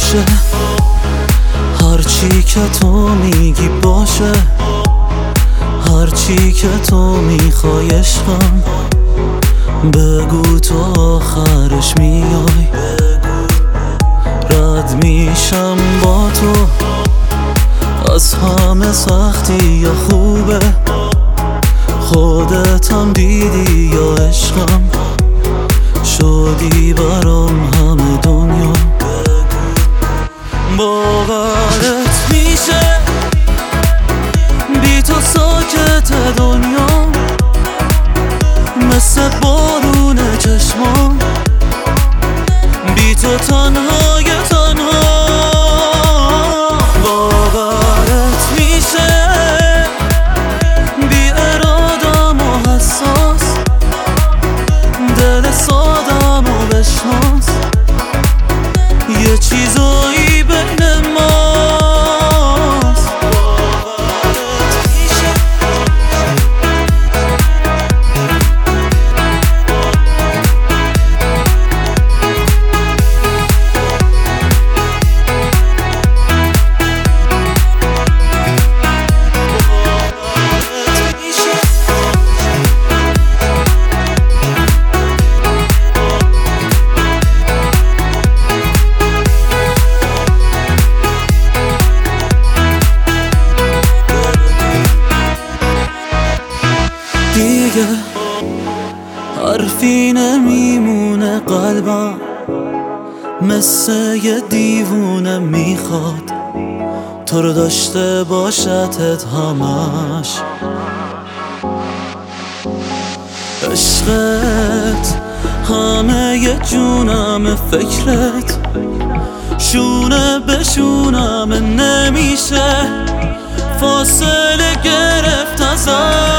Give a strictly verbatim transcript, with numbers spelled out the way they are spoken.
باشه، هرچی که تو میگی باشه، هرچی که تو میخوای عشقم، بگو تو آخرش میای. رد میشم با تو از همه سختی یا خوبه، خودتم دیدی یا عشقم، شدی برام همه دنیا. باورت میشه بی تو ساکت دنیا، مثل بارون چشمام، بی تو تنهای تنها. باورت میشه بی ارادم و حساس، دل سادم و بشناس، یه چیزایی بین ماست. باورت میشه دیگه حرفی نمیمونه، قلبم مثل یه دیوونه میخواد تو رو داشته باشتت همش. عشقت همه یه جونم، فکرت شونه به شونم، نمیشه فاصله گرفت ازم.